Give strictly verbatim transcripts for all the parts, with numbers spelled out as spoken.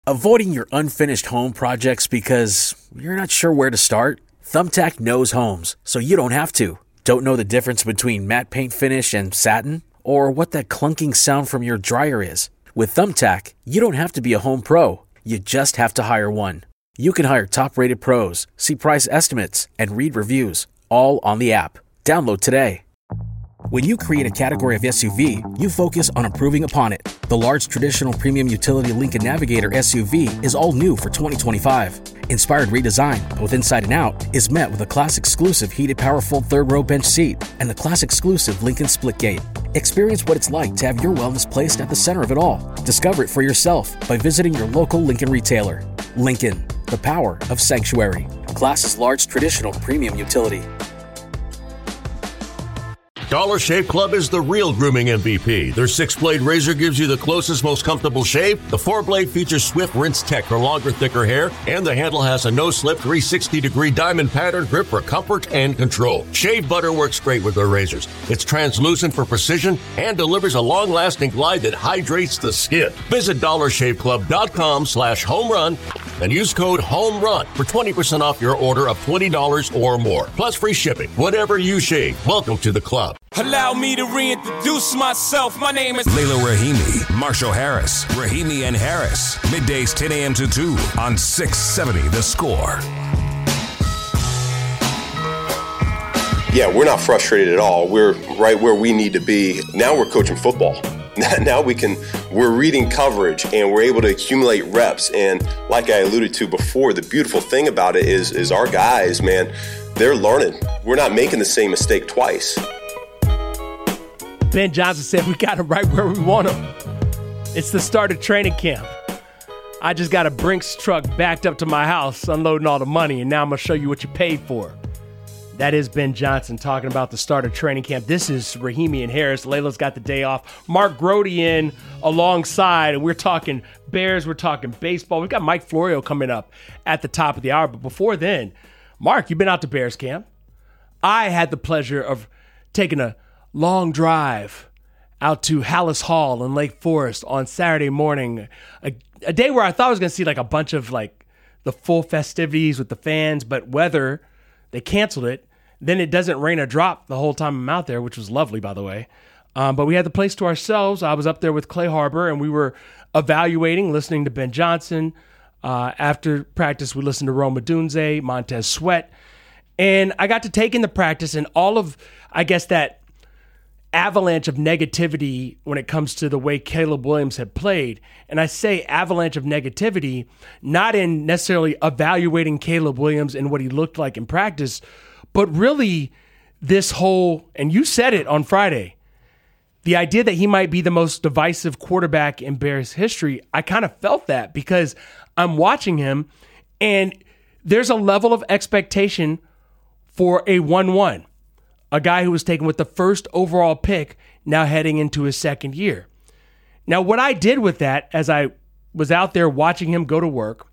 Avoiding your unfinished home projects because you're not sure where to start? Thumbtack knows homes, so you don't have to. Don't know the difference between matte paint finish and satin? Or what that clunking sound from your dryer is? With Thumbtack, you don't have to be a home pro. You just have to hire one. You can hire top-rated pros, see price estimates, and read reviews, all on the app. Download today. When you create a category of S U V, you focus on improving upon it. The large traditional premium utility Lincoln Navigator S U V is all new for twenty twenty-five. Inspired redesign, both inside and out, is met with a class-exclusive heated power-full third-row bench seat and the class-exclusive Lincoln Splitgate. Experience what it's like to have your wellness placed at the center of it all. Discover it for yourself by visiting your local Lincoln retailer. Lincoln, the power of sanctuary. Class is large traditional premium utility. Dollar Shave Club is the real grooming M V P. Their six-blade razor gives you the closest, most comfortable shave. The four-blade features swift rinse tech for longer, thicker hair, and the handle has a no-slip three hundred sixty degree diamond pattern grip for comfort and control. Shave butter works great with their razors. It's translucent for precision and delivers a long-lasting glide that hydrates the skin. Visit dollar shave club dot com slash home run and use code HOMERUN for twenty percent off your order of twenty dollars or more. Plus free shipping. Whatever you shave, welcome to the club. Allow me to reintroduce myself. My name is Layla Rahimi, Marshall Harris, Rahimi and Harris. Middays ten a.m. to two on six seventy The Score. Yeah, we're not frustrated at all. We're right where we need to be. Now we're coaching football. Now we can, we're reading coverage and we're able to accumulate reps. And like I alluded to before, the beautiful thing about it is, is our guys, man, they're learning. We're not making the same mistake twice. Ben Johnson said we got him right where we want him. It's the start of training camp. I just got a Brinks truck backed up to my house, unloading all the money, and now I'm going to show you what you paid for. That is Ben Johnson talking about the start of training camp. This is Rahimi and Harris. Layla's got the day off. Mark Grody in alongside, and we're talking Bears, we're talking baseball. We've got Mike Florio coming up at the top of the hour. But before then, Mark, you've been out to Bears camp. I had the pleasure of taking a long drive out to Hallis Hall in Lake Forest on Saturday morning, a, a day where I thought I was going to see like a bunch of like the full festivities with the fans, but weather, they canceled it. Then it doesn't rain a drop the whole time I'm out there, which was lovely, by the way. Um, but we had the place to ourselves. I was up there with Clay Harbor, and we were evaluating, listening to Ben Johnson. Uh, after practice, we listened to Rome Odunze, Montez Sweat. And I got to take in the practice and all of, I guess, that avalanche of negativity when it comes to the way Caleb Williams had played. And I say avalanche of negativity, not in necessarily evaluating Caleb Williams and what he looked like in practice, but really this whole, and you said it on Friday, the idea that he might be the most divisive quarterback in Bears history. I kind of felt that because I'm watching him and there's a level of expectation for a one one. A guy who was taken with the first overall pick, now heading into his second year. Now, what I did with that as I was out there watching him go to work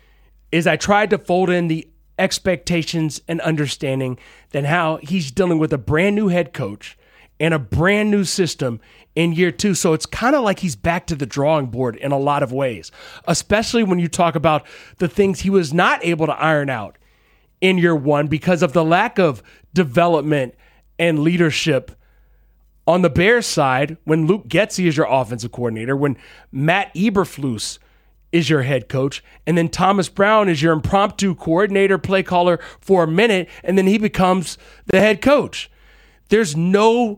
is I tried to fold in the expectations and understanding that how he's dealing with a brand new head coach and a brand new system in year two. So it's kind of like he's back to the drawing board in a lot of ways, especially when you talk about the things he was not able to iron out in year one because of the lack of development and leadership on the Bears side when Luke Getsy is your offensive coordinator, when Matt Eberflus is your head coach, and then Thomas Brown is your impromptu coordinator, play caller for a minute, and then he becomes the head coach. There's no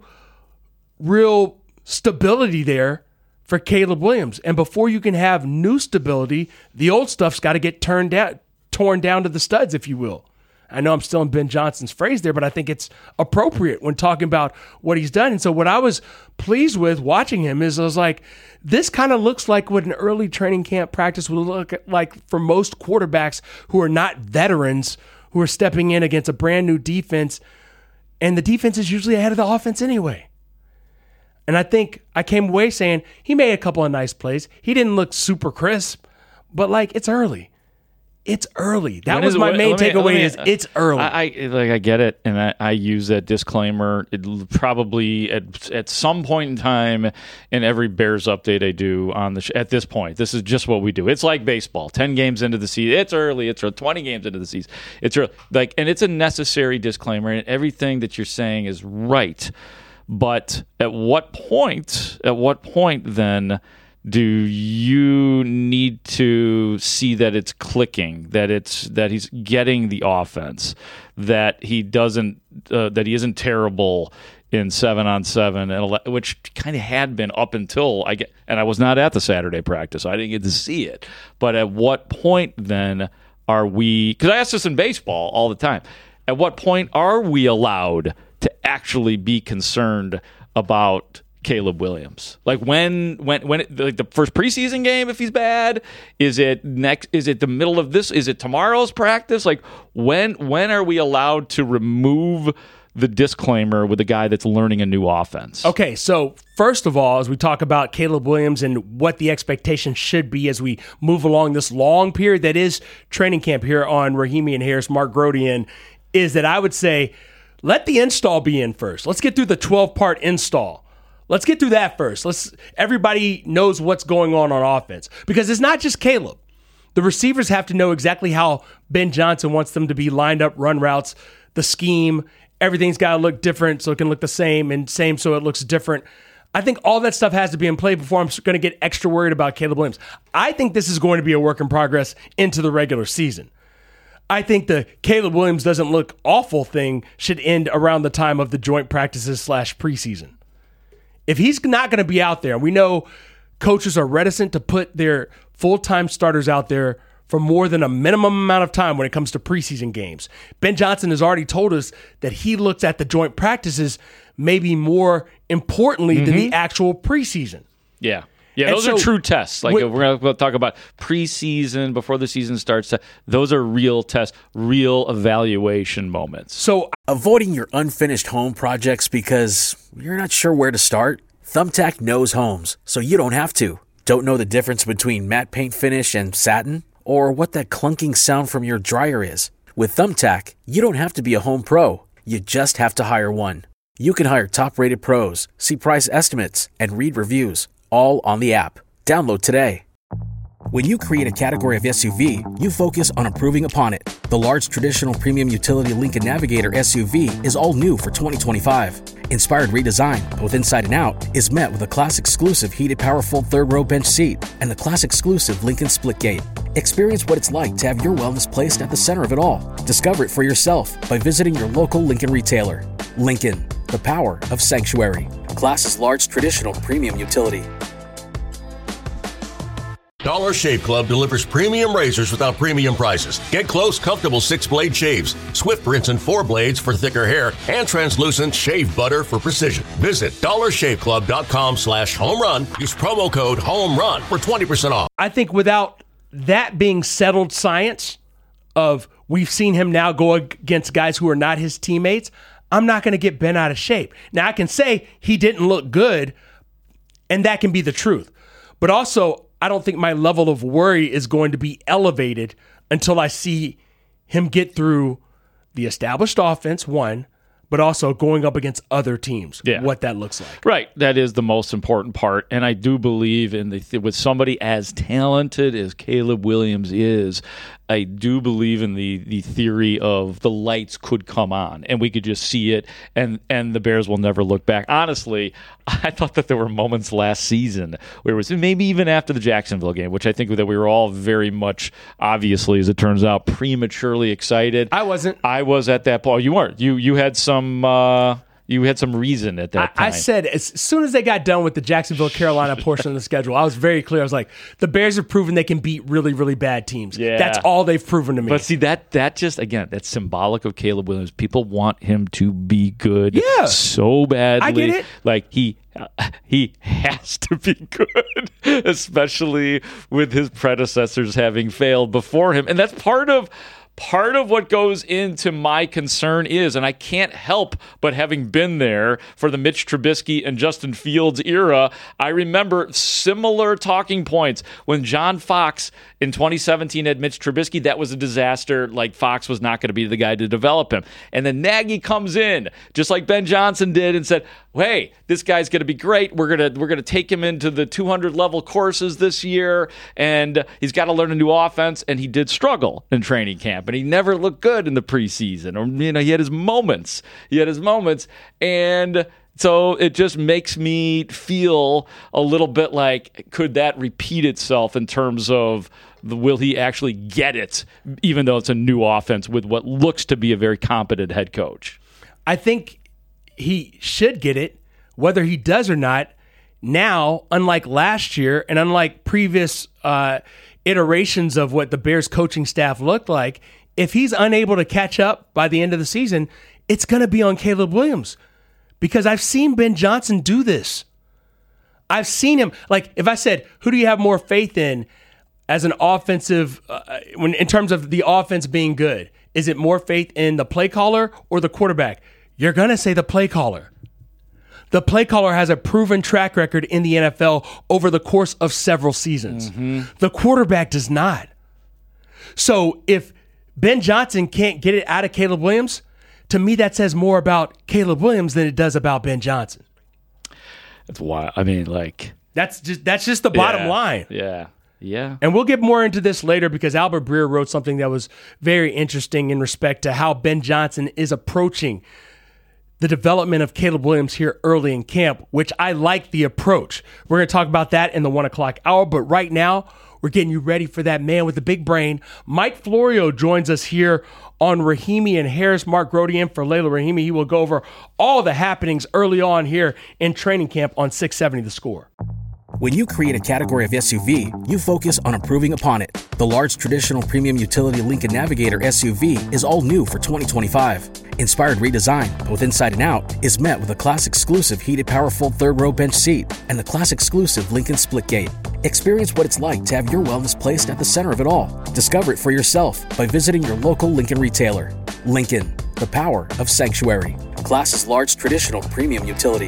real stability there for Caleb Williams. And before you can have new stability, the old stuff's got to get turned down, torn down to the studs, if you will. I know I'm still in Ben Johnson's phrase there, but I think it's appropriate when talking about what he's done. And so what I was pleased with watching him is I was like, this kind of looks like what an early training camp practice would look like for most quarterbacks who are not veterans, who are stepping in against a brand new defense. And the defense is usually ahead of the offense anyway. And I think I came away saying he made a couple of nice plays. He didn't look super crisp, but like it's early. It's early. That When was is- my let main me- takeaway let me- is it's early. I, I like I get it, and I, I use that disclaimer. It l- probably at at some point in time in every Bears update I do on the sh- at this point, this is just what we do. It's like baseball. Ten games into the season, it's early. It's early. Twenty games into the season, it's early. Like, and it's a necessary disclaimer, and everything that you're saying is right. But at what point? At what point then? Do you need to see that it's clicking, that it's that he's getting the offense, that he doesn't, uh, that he isn't terrible in seven on seven, and ele- which kind of had been up until I get, and I was not at the Saturday practice, so I didn't get to see it. But at what point then are we? Because I ask this in baseball all the time. At what point are we allowed to actually be concerned about Caleb Williams? Like when, when, when, it, like the first preseason game, if he's bad, is it next? Is it the middle of this? Is it tomorrow's practice? Like when, when are we allowed to remove the disclaimer with a guy that's learning a new offense? Okay, so first of all, as we talk about Caleb Williams and what the expectation should be as we move along this long period that is training camp here on Rahimi and Harris, Mark Grodian, is that I would say let the install be in first. Let's get through the twelve-part install. Let's get through that first. Let's. Everybody knows what's going on on offense because it's not just Caleb. The receivers have to know exactly how Ben Johnson wants them to be lined up, run routes, the scheme. Everything's got to look different so it can look the same and same so it looks different. I think all that stuff has to be in play before I'm going to get extra worried about Caleb Williams. I think this is going to be a work in progress into the regular season. I think the Caleb Williams doesn't look awful thing should end around the time of the joint practices slash preseason. If he's not going to be out there, and we know coaches are reticent to put their full-time starters out there for more than a minimum amount of time when it comes to preseason games. Ben Johnson has already told us that he looks at the joint practices maybe more importantly mm-hmm. than the actual preseason. Yeah. Yeah, And those so, are true tests. Like with, if we're going to talk about preseason before the season starts. Those are real tests, real evaluation moments. So avoiding your unfinished home projects because you're not sure where to start? Thumbtack knows homes, so you don't have to. Don't know the difference between matte paint finish and satin? Or what that clunking sound from your dryer is? With Thumbtack, you don't have to be a home pro. You just have to hire one. You can hire top-rated pros, see price estimates, and read reviews. All on the app. Download today. When you create a category of S U V, you focus on improving upon it. The large traditional premium utility Lincoln Navigator S U V is all new for twenty twenty-five. Inspired redesign, both inside and out, is met with a class-exclusive heated power-full third-row bench seat and the class-exclusive Lincoln Splitgate. Experience what it's like to have your wellness placed at the center of it all. Discover it for yourself by visiting your local Lincoln retailer. Lincoln, the power of sanctuary. Class's large traditional premium utility. Dollar Shave Club delivers premium razors without premium prices. Get close, comfortable six-blade shaves, swift rinse and four blades for thicker hair, and translucent shave butter for precision. Visit dollarshaveclub.com slash home run. Use promo code home run for twenty percent off. I think without that being settled science of we've seen him now go against guys who are not his teammates, I'm not going to get bent out of shape. Now, I can say he didn't look good, and that can be the truth. But also, I don't think my level of worry is going to be elevated until I see him get through the established offense, one, but also going up against other teams, yeah. what that looks like. Right. That is the most important part. And I do believe in the with somebody as talented as Caleb Williams is, I do believe in the the theory of the lights could come on and we could just see it and, and the Bears will never look back. Honestly, I thought that there were moments last season where it was maybe even after the Jacksonville game, which I think that we were all very much, obviously, as it turns out, prematurely excited. I wasn't. I was at that point. You weren't. You you had some uh, you had some reason at that I, time. I said as soon as they got done with the Jacksonville, Carolina portion of the schedule, I was very clear. I was like, the Bears have proven they can beat really, really bad teams. Yeah. That's all they've proven to me. But see, that that just, again, that's symbolic of Caleb Williams. People want him to be good Yeah. so badly. I get it. Like, he he has to be good, especially with his predecessors having failed before him. And that's part of part of what goes into my concern is, and I can't help but having been there for the Mitch Trubisky and Justin Fields era, I remember similar talking points when John Fox in twenty seventeen had Mitch Trubisky. That was a disaster. Like, Fox was not going to be the guy to develop him. And then Nagy comes in, just like Ben Johnson did, and said, hey, this guy's going to be great. We're going to we're going to take him into the two hundred level courses this year, and he's got to learn a new offense. And he did struggle in training camp, and he never looked good in the preseason. Or, you know, he had his moments. He had his moments, and so it just makes me feel a little bit like, could that repeat itself in terms of the, will he actually get it, even though it's a new offense with what looks to be a very competent head coach? I think he should get it, whether he does or not. Now, unlike last year and unlike previous uh, iterations of what the Bears coaching staff looked like, if he's unable to catch up by the end of the season, it's going to be on Caleb Williams. Because I've seen Ben Johnson do this. I've seen him. Like, if I said, who do you have more faith in as an offensive, uh, when in terms of the offense being good? Is it more faith in the play caller or the quarterback? You're going to say the play caller. The play caller has a proven track record in the N F L over the course of several seasons. Mm-hmm. The quarterback does not. So if Ben Johnson can't get it out of Caleb Williams, to me, that says more about Caleb Williams than it does about Ben Johnson. That's why. I mean, like, that's just that's just the bottom yeah, line. Yeah, yeah. And we'll get more into this later because Albert Breer wrote something that was very interesting in respect to how Ben Johnson is approaching the development of Caleb Williams here early in camp, which I like the approach. We're going to talk about that in the one o'clock hour, but right now, we're getting you ready for that man with the big brain. Mike Florio joins us here on Rahimi and Harris. Mark Grody in for Layla Rahimi. He will go over all the happenings early on here in training camp on six seventy The Score. When you create a category of S U V, you focus on improving upon it. The large traditional premium utility Lincoln Navigator S U V is all new for twenty twenty-five. Inspired redesign, both inside and out, is met with a class-exclusive heated power-fold third-row bench seat and the class-exclusive Lincoln Splitgate. Experience what it's like to have your wellness placed at the center of it all. Discover it for yourself by visiting your local Lincoln retailer. Lincoln, the power of sanctuary. Class's large traditional premium utility.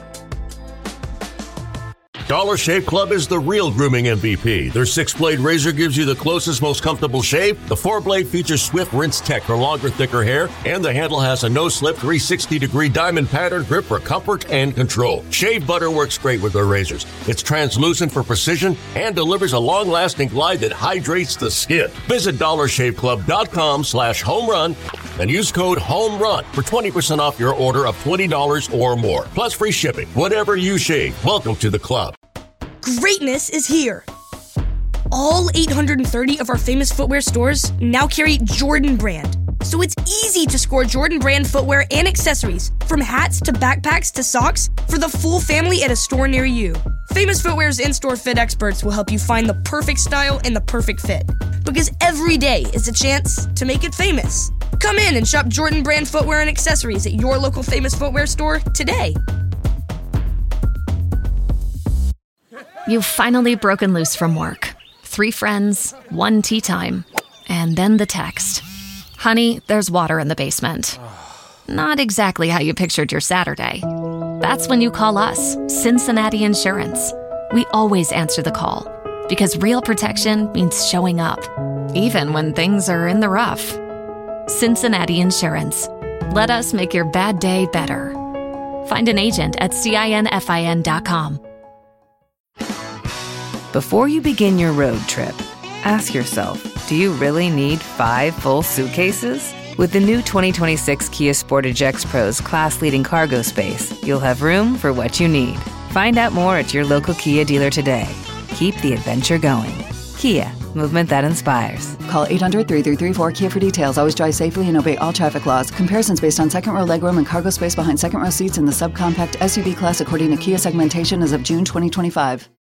Dollar Shave Club is the real grooming M V P. Their six-blade razor gives you the closest, most comfortable shave. The four-blade features Swift Rinse Tech for longer, thicker hair, and the handle has a no-slip three hundred sixty degree diamond pattern grip for comfort and control. Shave butter works great with their razors. It's translucent for precision and delivers a long-lasting glide that hydrates the skin. Visit dollar shave club dot com slash home run and use code HOMERUN for twenty percent off your order of twenty dollars or more, plus free shipping. Whatever you shave, welcome to the club. Greatness is here. All eight hundred thirty of our famous footwear stores now carry Jordan Brand. So it's easy to score Jordan Brand footwear and accessories, from hats to backpacks to socks, for the full family at a store near you. Famous Footwear's in-store fit experts will help you find the perfect style and the perfect fit. Because every day is a chance to make it famous. Come in and shop Jordan Brand footwear and accessories at your local Famous Footwear store today. You've finally broken loose from work. Three friends, one tea time, and then the text. Honey, there's water in the basement. Not exactly how you pictured your Saturday. That's when you call us, Cincinnati Insurance. We always answer the call, because real protection means showing up, even when things are in the rough. Cincinnati Insurance. Let us make your bad day better. Find an agent at cinfin dot com. Before you begin your road trip, ask yourself, do you really need five full suitcases? With the new twenty twenty-six Kia Sportage X-Pro's class-leading cargo space, you'll have room for what you need. Find out more at your local Kia dealer today. Keep the adventure going. Kia, movement that inspires. Call eight hundred, three three three, four, K I A for details. Always drive safely and obey all traffic laws. Comparisons based on second row legroom and cargo space behind second row seats in the subcompact S U V class according to Kia segmentation as of June twenty twenty-five.